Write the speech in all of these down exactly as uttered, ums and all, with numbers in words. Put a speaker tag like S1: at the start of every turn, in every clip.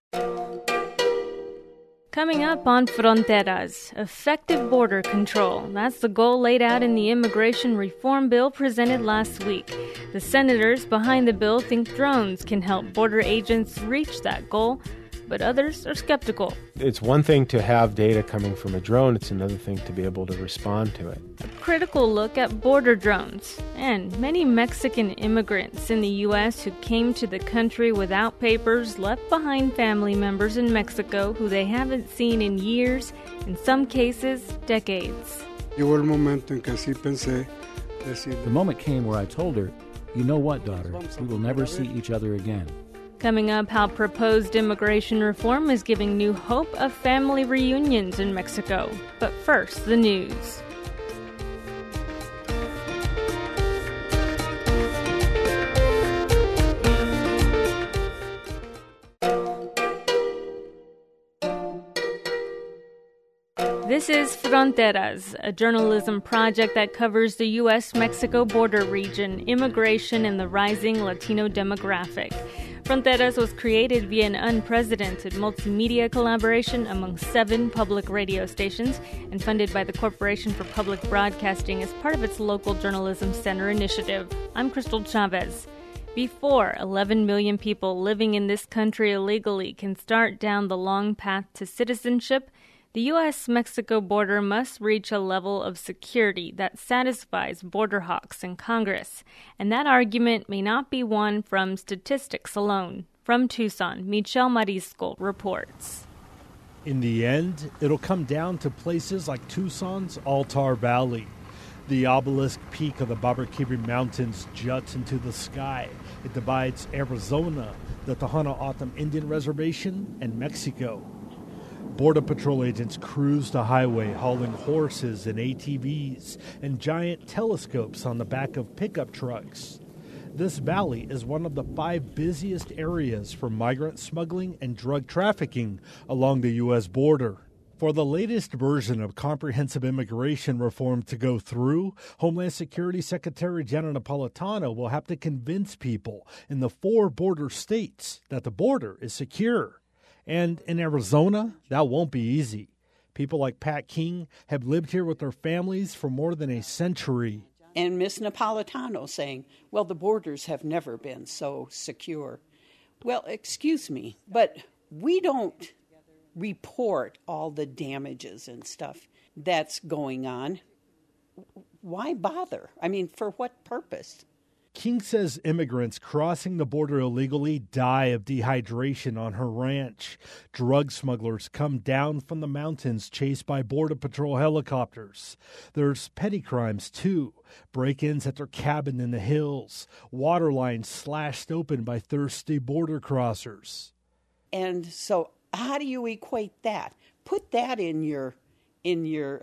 S1: Coming up on Fronteras, effective border control. That's the goal laid out in the immigration reform bill presented last week. The senators behind the bill think drones can help border agents reach that goal, but others are skeptical.
S2: It's one thing to have data coming from a drone, it's another thing to be able to respond to it.
S1: A critical look at border drones and many Mexican immigrants in the U S who came to the country without papers left behind family members in Mexico who they haven't seen in years, in some cases, decades.
S3: The
S4: moment came where I told her, you know what, daughter, we will never see each other again.
S1: Coming up, how proposed immigration reform is giving new hope of family reunions in Mexico. But first, the news. This is Fronteras, a journalism project that covers the U S Mexico border region, immigration, and the rising Latino demographic. Fronteras was created via an unprecedented multimedia collaboration among seven public radio stations and funded by the Corporation for Public Broadcasting as part of its local journalism center initiative. I'm Crystal Chavez. Before eleven million people living in this country illegally can start down the long path to citizenship, the U S Mexico border must reach a level of security that satisfies border hawks in Congress. And that argument may not be won from statistics alone. From Tucson, Michelle Mariscal reports.
S5: In the end, it'll come down to places like Tucson's Altar Valley. The obelisk peak of the Babarquiri Mountains juts into the sky. It divides Arizona, the Tohono O'odham Indian Reservation, and Mexico. Border Patrol agents cruise the highway hauling horses and A T Vs and giant telescopes on the back of pickup trucks. This valley is one of the five busiest areas for migrant smuggling and drug trafficking along the U S border. For the latest version of comprehensive immigration reform to go through, Homeland Security Secretary Janet Napolitano will have to convince people in the four border states that the border is secure. And in Arizona, that won't be easy. People like Pat King have lived here with their families for more than a century.
S6: And Miss Napolitano saying, well, the borders have never been so secure. Well, excuse me, but we don't report all the damages and stuff that's going on. Why bother? I mean, for what purpose?
S5: King says immigrants crossing the border illegally die of dehydration on her ranch. Drug smugglers come down from the mountains chased by Border Patrol helicopters. There's petty crimes, too. Break-ins at their cabin in the hills. Water lines slashed open by thirsty border crossers.
S6: And so how do you equate that? Put that in your, in your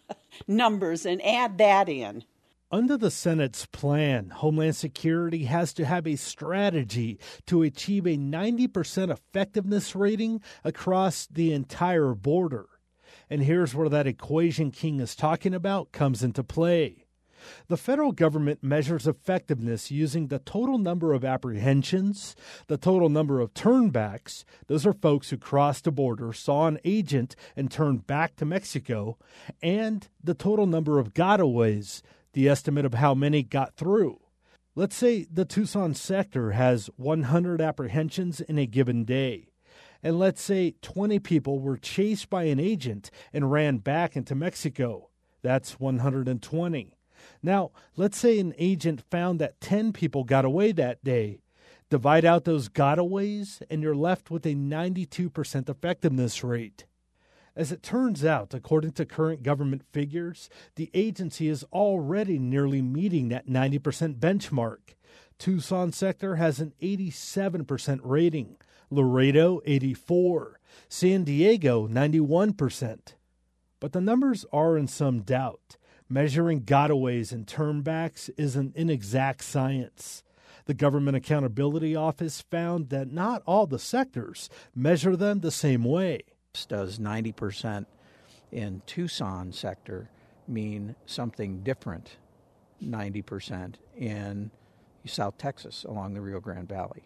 S6: numbers and add that in.
S5: Under the Senate's plan, Homeland Security has to have a strategy to achieve a ninety percent effectiveness rating across the entire border. And here's where that equation King is talking about comes into play. The federal government measures effectiveness using the total number of apprehensions, the total number of turnbacks, those are folks who crossed the border, saw an agent, and turned back to Mexico, and the total number of gotaways, the estimate of how many got through. Let's say the Tucson sector has one hundred apprehensions in a given day. And let's say twenty people were chased by an agent and ran back into Mexico. That's one hundred twenty. Now, let's say an agent found that ten people got away that day. Divide out those gotaways, and you're left with a ninety-two percent effectiveness rate. As it turns out, according to current government figures, the agency is already nearly meeting that ninety percent benchmark. Tucson sector has an eighty-seven percent rating, Laredo eighty-four, San Diego ninety-one percent. But the numbers are in some doubt. Measuring gotaways and turnbacks is an inexact science. The Government Accountability Office found that not all the sectors measure them the same way.
S7: Does ninety percent in Tucson sector mean something different, ninety percent in South Texas along the Rio Grande Valley?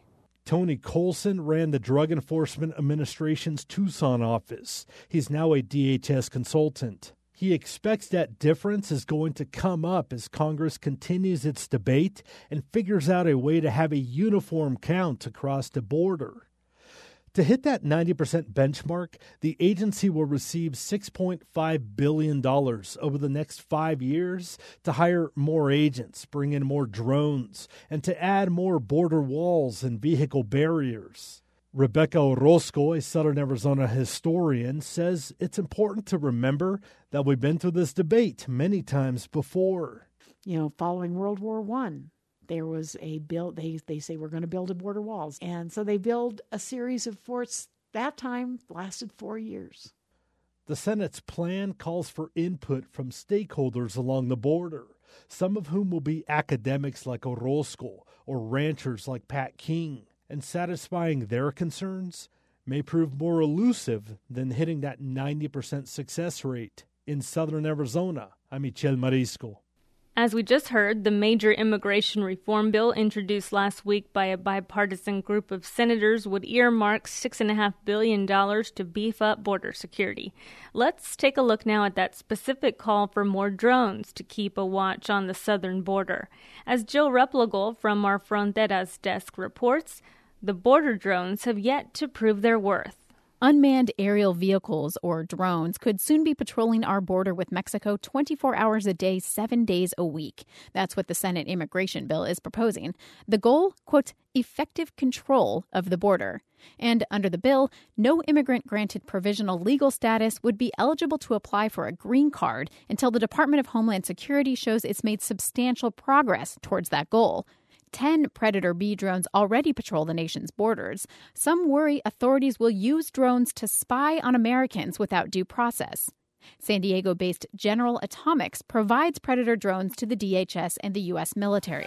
S5: Tony Colson ran the Drug Enforcement Administration's Tucson office. He's now a D H S consultant. He expects that difference is going to come up as Congress continues its debate and figures out a way to have a uniform count across the border. To hit that ninety percent benchmark, the agency will receive six point five billion dollars over the next five years to hire more agents, bring in more drones, and to add more border walls and vehicle barriers. Rebecca Orozco, a Southern Arizona historian, says it's important to remember that we've been through this debate many times before.
S3: You know, following World War One, there was a bill, they, they say we're going to build a border walls. And so they build a series of forts. That time lasted four years.
S5: The Senate's plan calls for input from stakeholders along the border, some of whom will be academics like Orozco or ranchers like Pat King. And satisfying their concerns may prove more elusive than hitting that ninety percent success rate. In Southern Arizona, I'm Michel Marisco.
S1: As we just heard, the major immigration reform bill introduced last week by a bipartisan group of senators would earmark six point five billion dollars to beef up border security. Let's take a look now at that specific call for more drones to keep a watch on the southern border. As Jill Replogle from our Fronteras desk reports, the border drones have yet to prove their worth.
S8: Unmanned aerial vehicles, or drones, could soon be patrolling our border with Mexico twenty-four hours a day, seven days a week. That's what the Senate immigration bill is proposing. The goal, quote, effective control of the border. And under the bill, no immigrant granted provisional legal status would be eligible to apply for a green card until the Department of Homeland Security shows it's made substantial progress towards that goal. Ten Predator B drones already patrol the nation's borders. Some worry authorities will use drones to spy on Americans without due process. San Diego-based General Atomics provides Predator drones to the D H S and the U S military.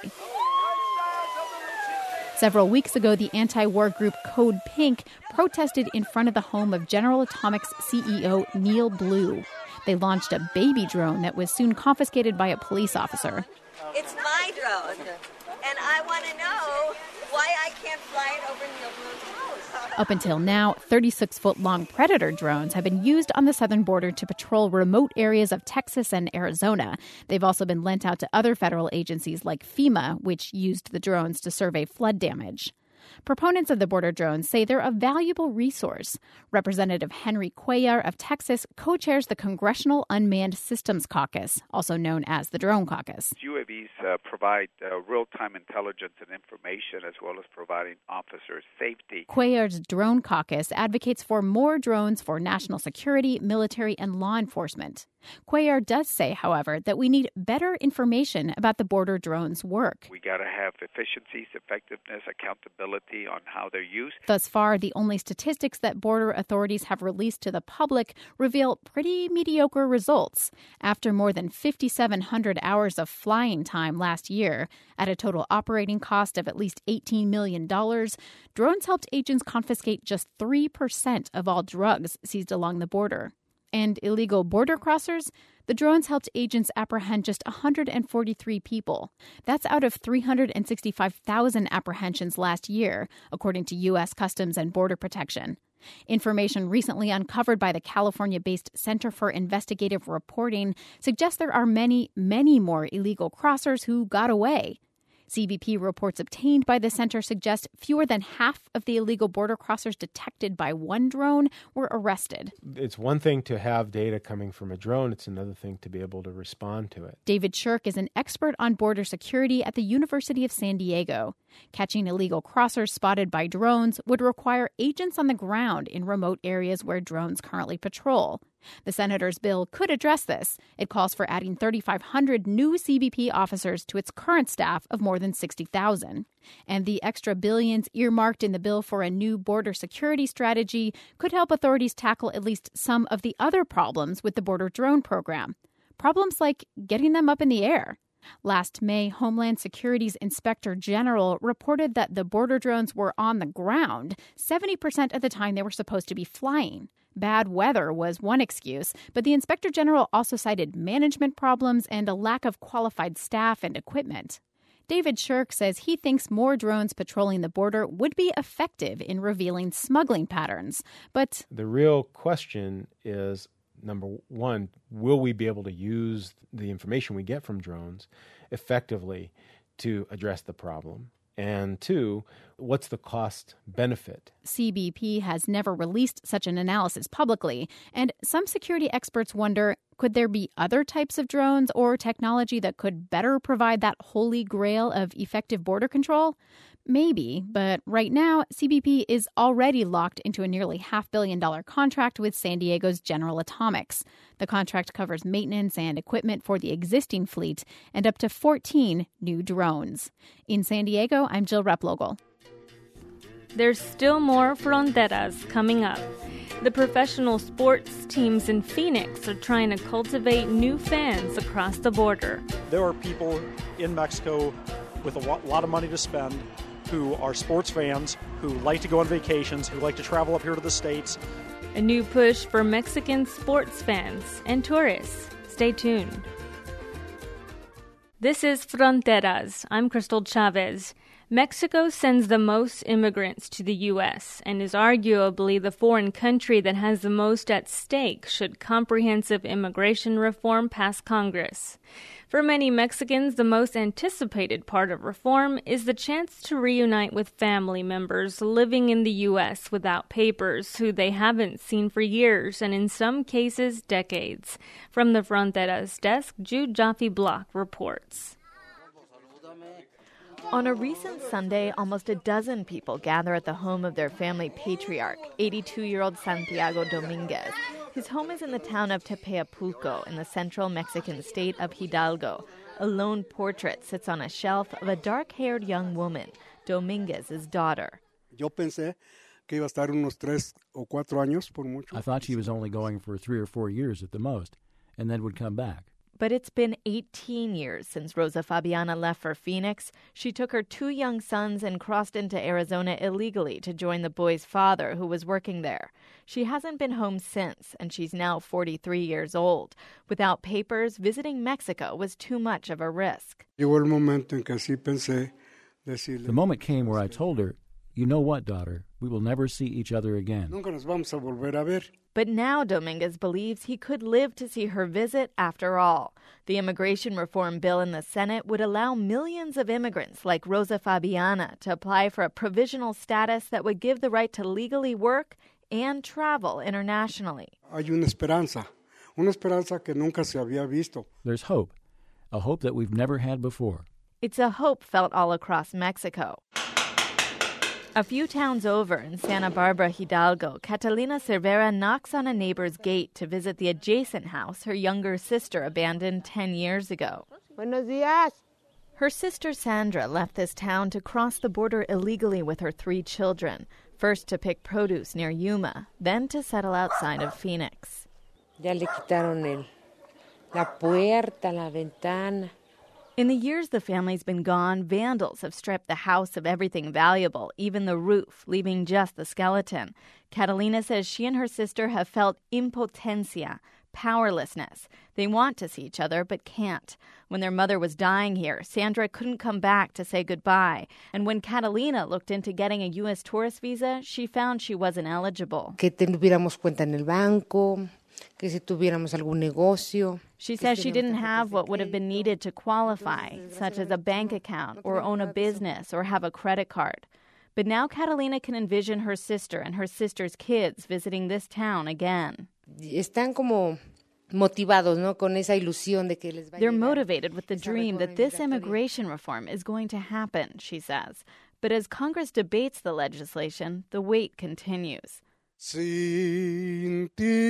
S8: Several weeks ago, the anti-war group Code Pink protested in front of the home of General Atomics C E O Neil Blue. They launched a baby drone that was soon confiscated by a police officer.
S9: It's my drone, and I want to know why I can't fly it over Neil Blue's house.
S8: Up until now, thirty-six-foot-long Predator drones have been used on the southern border to patrol remote areas of Texas and Arizona. They've also been lent out to other federal agencies like FEMA, which used the drones to survey flood damage. Proponents of the border drones say they're a valuable resource. Representative Henry Cuellar of Texas co-chairs the Congressional Unmanned Systems Caucus, also known as the Drone Caucus.
S10: U A Vs uh, provide uh, real-time intelligence and information as well as providing officers safety.
S8: Cuellar's Drone Caucus advocates for more drones for national security, military, and law enforcement. Cuellar does say, however, that we need better information about the border drones' work.
S10: We got to have efficiencies, effectiveness, accountability on how they're used.
S8: Thus far, the only statistics that border authorities have released to the public reveal pretty mediocre results. After more than five thousand seven hundred hours of flying time last year, at a total operating cost of at least eighteen million dollars, drones helped agents confiscate just three percent of all drugs seized along the border. And illegal border crossers, the drones helped agents apprehend just one hundred forty-three people. That's out of three hundred sixty-five thousand apprehensions last year, according to U S Customs and Border Protection. Information recently uncovered by the California-based Center for Investigative Reporting suggests there are many, many more illegal crossers who got away. C B P reports obtained by the center suggest fewer than half of the illegal border crossers detected by one drone were arrested.
S2: It's one thing to have data coming from a drone. It's another thing to be able to respond to it.
S8: David Shirk is an expert on border security at the University of San Diego. Catching illegal crossers spotted by drones would require agents on the ground in remote areas where drones currently patrol. The senator's bill could address this. It calls for adding three thousand five hundred new C B P officers to its current staff of more than sixty thousand. And the extra billions earmarked in the bill for a new border security strategy could help authorities tackle at least some of the other problems with the border drone program. Problems like getting them up in the air. Last May, Homeland Security's Inspector General reported that the border drones were on the ground seventy percent of the time they were supposed to be flying. Bad weather was one excuse, but the Inspector General also cited management problems and a lack of qualified staff and equipment. David Shirk says he thinks more drones patrolling the border would be effective in revealing smuggling patterns. But
S2: the real question is, number one, will we be able to use the information we get from drones effectively to address the problem? And two, what's the cost benefit?
S8: C B P has never released such an analysis publicly, and some security experts wonder, could there be other types of drones or technology that could better provide that holy grail of effective border control? Maybe, but right now, C B P is already locked into a nearly half billion dollar contract with San Diego's General Atomics. The contract covers maintenance and equipment for the existing fleet and up to fourteen new drones. In San Diego, I'm Jill Replogle.
S1: There's still more Fronteras coming up. The professional sports teams in Phoenix are trying to cultivate new fans across the border.
S11: There are people in Mexico with a lot of money to spend who are sports fans, who like to go on vacations, who like to travel up here to the States.
S1: A new push for Mexican sports fans and tourists. Stay tuned. This is Fronteras. I'm Crystal Chavez. Mexico sends the most immigrants to the U S and is arguably the foreign country that has the most at stake should comprehensive immigration reform pass Congress. For many Mexicans, the most anticipated part of reform is the chance to reunite with family members living in the U S without papers who they haven't seen for years and in some cases decades. From the Fronteras desk, Jude Jaffe-Block reports.
S12: On a recent Sunday, almost a dozen people gather at the home of their family patriarch, eighty-two-year-old Santiago Dominguez. His home is in the town of Tepeapulco in the central Mexican state of Hidalgo. A lone portrait sits on a shelf of a dark-haired young woman, Dominguez's daughter.
S13: Yo pensé que iba a estar unos tres o cuatro años por mucho.
S4: I thought she was only going for three or four years at the most, and then would come back.
S12: But it's been eighteen years since Rosa Fabiana left for Phoenix. She took her two young sons and crossed into Arizona illegally to join the boy's father, who was working there. She hasn't been home since, and she's now forty-three years old. Without papers, visiting Mexico was too much of a risk.
S13: Llegó el momento en que sí pensé decirle.
S4: The moment came where I told her, "You know what, daughter? We will never see each other again."
S13: Nunca nos vamos a volver a ver.
S12: But now Dominguez believes he could live to see her visit after all. The immigration reform bill in the Senate would allow millions of immigrants like Rosa Fabiana to apply for a provisional status that would give the right to legally work and travel internationally.
S13: Hay una esperanza, una esperanza que nunca se había visto.
S4: There's hope, a hope that we've never had before.
S12: It's a hope felt all across Mexico. A few towns over in Santa Barbara, Hidalgo, Catalina Cervera knocks on a neighbor's gate to visit the adjacent house her younger sister abandoned ten years ago.
S14: Buenos días.
S12: Her sister Sandra left this town to cross the border illegally with her three children, first to pick produce near Yuma, then to settle outside of Phoenix.
S14: Ya le quitaron el, la puerta, la ventana.
S12: In the years the family's been gone, vandals have stripped the house of everything valuable, even the roof, leaving just the skeleton. Catalina says she and her sister have felt impotencia, powerlessness. They want to see each other, but can't. When their mother was dying here, Sandra couldn't come back to say goodbye. And when Catalina looked into getting a U S tourist visa, she found she wasn't eligible.
S14: Que tuviéramos cuenta en el banco. Que si tuviéramos algún negocio.
S12: She says she didn't have what would have been needed to qualify, such as a bank account or own a business or have a credit card. But now Catalina can envision her sister and her sister's kids visiting this town again.
S14: Están como motivados, ¿no? Con esa ilusión de que les va a
S12: They're motivated with the dream that this immigration reform is going to happen, she says. But as Congress debates the legislation, the wait continues.
S13: Sin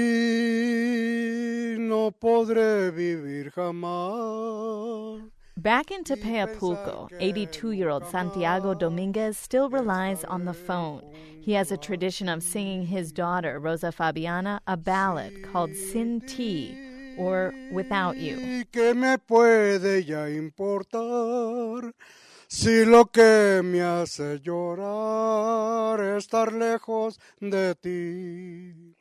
S13: ti no podré vivir jamás.
S12: Back in Tepeapulco, eighty-two-year-old Santiago Dominguez still relies on the phone. He has a tradition of singing his daughter, Rosa Fabiana, a ballad called Sin Ti, or Without You.
S13: ¿Qué me puede ya importar? Si lo que me hace llorar es estar lejos de ti.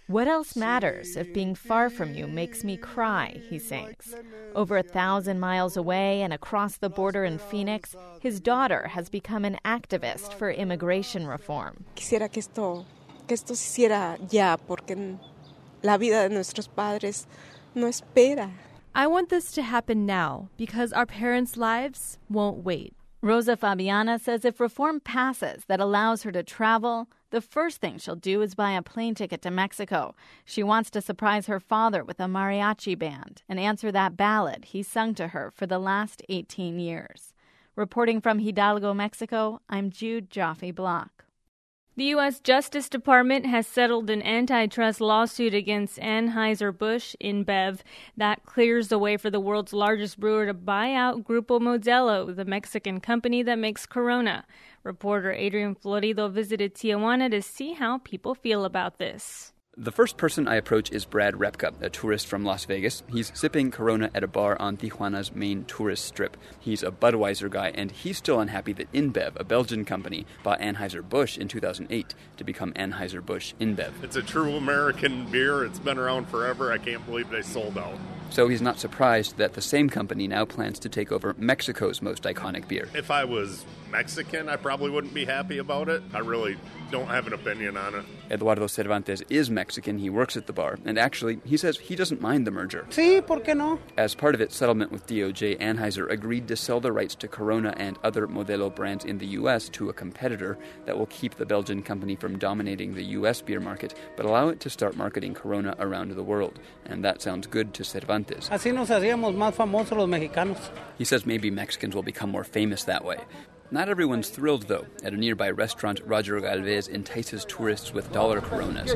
S8: What else matters if being far from you makes me cry, he sings. Over a thousand miles away and across the border in Phoenix, his daughter has become an activist for immigration reform.
S15: Quisiera que esto, que esto se hiciera ya, porque la vida de nuestros padres no espera.
S16: I want this to happen now because our parents' lives won't wait.
S8: Rosa Fabiana says if reform passes that allows her to travel, the first thing she'll do is buy a plane ticket to Mexico. She wants to surprise her father with a mariachi band and answer that ballad he sung to her for the last eighteen years. Reporting from Hidalgo, Mexico, I'm Jude Joffe-Block.
S1: The U S Justice Department has settled an antitrust lawsuit against Anheuser-Busch InBev that clears the way for the world's largest brewer to buy out Grupo Modelo, the Mexican company that makes Corona. Reporter Adrian Florido visited Tijuana to see how people feel about this.
S17: The first person I approach is Brad Repka, a tourist from Las Vegas. He's sipping Corona at a bar on Tijuana's main tourist strip. He's a Budweiser guy, and he's still unhappy that InBev, a Belgian company, bought Anheuser-Busch in two thousand eight to become Anheuser-Busch InBev.
S18: It's a true American beer. It's been around forever. I can't believe they sold out.
S17: So he's not surprised that the same company now plans to take over Mexico's most iconic beer.
S18: If I was Mexican, I probably wouldn't be happy about it. I really don't have an opinion on it.
S17: Eduardo Cervantes is Mexican. He works at the bar. And actually, he says he doesn't mind the merger.
S19: Sí, ¿por qué no?
S17: As part of its settlement with D O J, Anheuser agreed to sell the rights to Corona and other Modelo brands in the U S to a competitor that will keep the Belgian company from dominating the U S beer market, but allow it to start marketing Corona around the world. And that sounds good to Cervantes.
S19: Así nos hacíamos más famosos los mexicanos.
S17: He says maybe Mexicans will become more famous that way. Not everyone's thrilled, though. At a nearby restaurant, Roger Galvez entices tourists with dollar Coronas.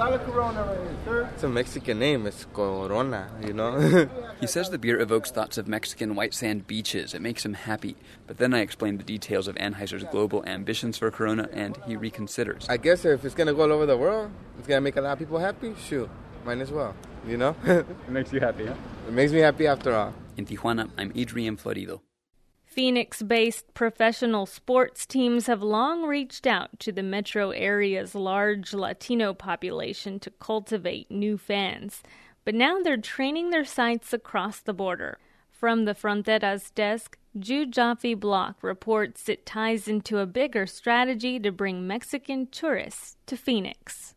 S20: It's a Mexican name. It's Corona, you know?
S17: He says the beer evokes thoughts of Mexican white sand beaches. It makes him happy. But then I explain the details of Anheuser's global ambitions for Corona, and he reconsiders.
S20: I guess if it's going to go all over the world, it's going to make a lot of people happy. Shoot, might as well, you know?
S17: It makes you happy, huh?
S20: It makes me happy after all.
S17: In Tijuana, I'm Adrian Florido.
S1: Phoenix-based professional sports teams have long reached out to the metro area's large Latino population to cultivate new fans. But now they're training their sights across the border. From the Fronteras desk, Jude Joffe-Block reports it ties into a bigger strategy to bring Mexican tourists to Phoenix.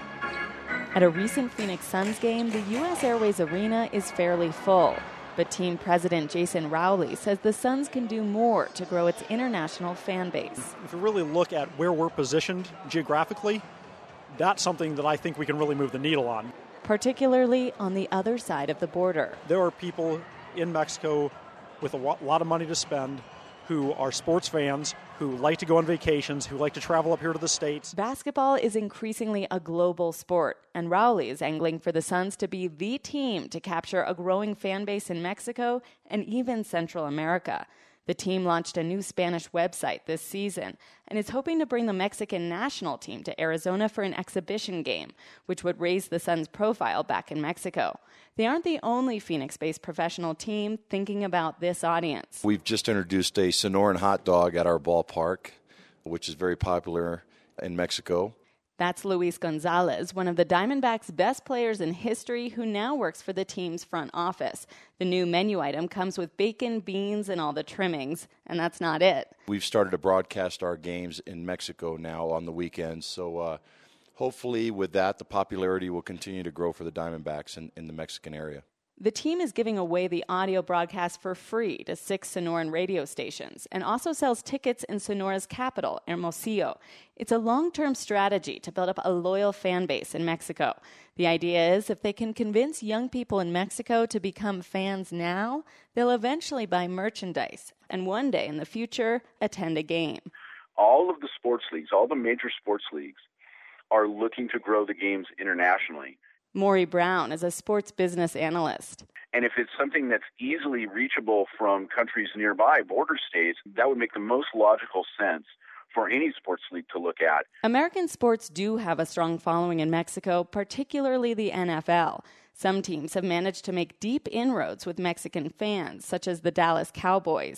S12: At a recent Phoenix Suns game, the U S Airways Arena is fairly full. But team president Jason Rowley says the Suns can do more to grow its international fan base.
S11: If you really look at where we're positioned geographically, that's something that I think we can really move the needle on.
S12: Particularly on the other side of the border.
S11: There are people in Mexico with a lot of money to spend who are sports fans, who like to go on vacations, who like to travel up here to the States.
S12: Basketball is increasingly a global sport, and Rowley is angling for the Suns to be the team to capture a growing fan base in Mexico and even Central America. The team launched a new Spanish website this season and is hoping to bring the Mexican national team to Arizona for an exhibition game, which would raise the Suns' profile back in Mexico. They aren't the only Phoenix-based professional team thinking about this audience.
S21: We've just introduced a Sonoran hot dog at our ballpark, which is very popular in Mexico.
S12: That's Luis Gonzalez, one of the Diamondbacks' best players in history who now works for the team's front office. The new menu item comes with bacon, beans, and all the trimmings, and that's not it.
S21: We've started to broadcast our games in Mexico now on the weekends, so uh, hopefully with that, the popularity will continue to grow for the Diamondbacks in, in the Mexican area.
S12: The team is giving away the audio broadcast for free to six Sonoran radio stations and also sells tickets in Sonora's capital, Hermosillo. It's a long-term strategy to build up a loyal fan base in Mexico. The idea is if they can convince young people in Mexico to become fans now, they'll eventually buy merchandise and one day in the future attend a game.
S22: All of the sports leagues, all the major sports leagues, are looking to grow the games internationally.
S12: Maury Brown is a sports business analyst.
S22: And if it's something that's easily reachable from countries nearby, border states, that would make the most logical sense for any sports league to look at.
S12: American sports do have a strong following in Mexico, particularly the N F L. Some teams have managed to make deep inroads with Mexican fans, such as the Dallas Cowboys.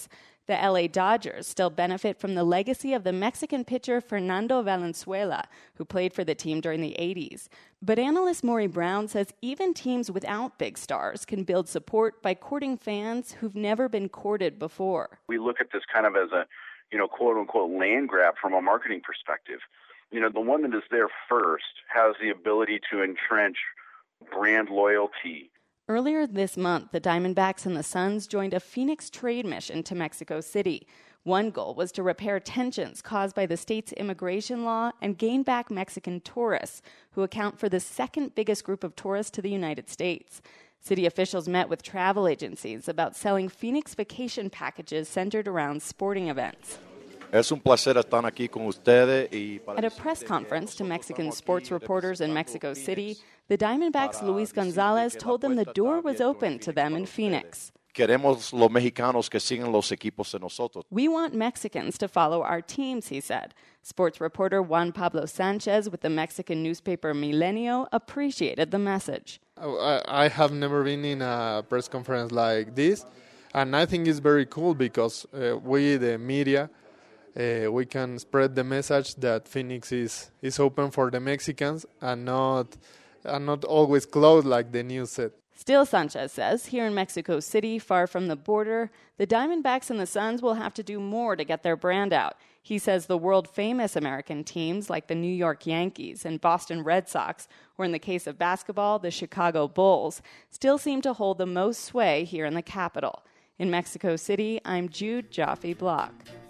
S6: The L A Dodgers still benefit from the legacy of the Mexican pitcher Fernando Valenzuela, who played for the team during the eighties. But analyst Maury Brown says even teams without big stars can build support by courting fans who've never been courted before.
S22: We look at this kind of as a, you know, quote-unquote land grab from a marketing perspective. You know, the one that is there first has the ability to entrench brand loyalty.
S6: Earlier this month, the Diamondbacks and the Suns joined a Phoenix trade mission to Mexico City. One goal was to repair tensions caused by the state's immigration law and gain back Mexican tourists, who account for the second biggest group of tourists to the United States. City officials met with travel agencies about selling Phoenix vacation packages centered around sporting events.
S21: Es un placer estar aquí con ustedes y
S6: At a press conference to Mexican sports reporters in Mexico City, the Diamondbacks' Luis Gonzalez told them the door was open to them in Phoenix.
S21: Queremos los mexicanos que sigan los equipos de nosotros.
S6: We want Mexicans to follow our teams, he said. Sports reporter Juan Pablo Sanchez with the Mexican newspaper Milenio appreciated the message.
S7: I have never been in a press conference like this, and I think it's very cool because uh, we, the media, uh, we can spread the message that Phoenix is, is open for the Mexicans and not, and not always closed like the news said.
S6: Still, Sanchez says, here in Mexico City, far from the border, the Diamondbacks and the Suns will have to do more to get their brand out. He says the world-famous American teams like the New York Yankees and Boston Red Sox, or in the case of basketball, the Chicago Bulls, still seem to hold the most sway here in the capital. In Mexico City, I'm Jude Jaffe-Block.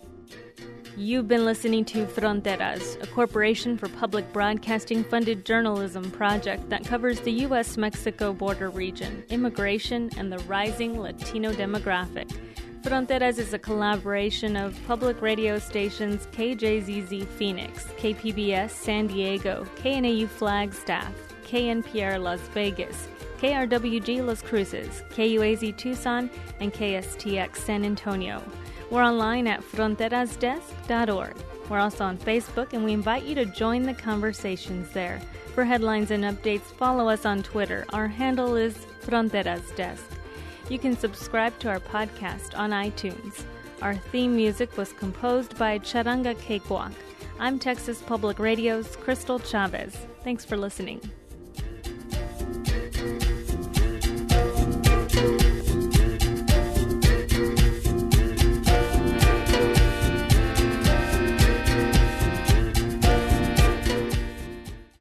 S1: You've been listening to Fronteras, a Corporation for Public Broadcasting funded journalism project that covers the U S Mexico border region, immigration, and the rising Latino demographic. Fronteras is a collaboration of public radio stations K J Z Z Phoenix, K P B S San Diego, K N A U Flagstaff, K N P R Las Vegas, K R W G Las Cruces, K U A Z Tucson, and K S T X San Antonio. We're online at fronteras desk dot org. We're also on Facebook, and we invite you to join the conversations there. For headlines and updates, follow us on Twitter. Our handle is Fronteras Desk. You can subscribe to our podcast on iTunes. Our theme music was composed by Charanga Cakewalk. I'm Texas Public Radio's Crystal Chavez. Thanks for listening.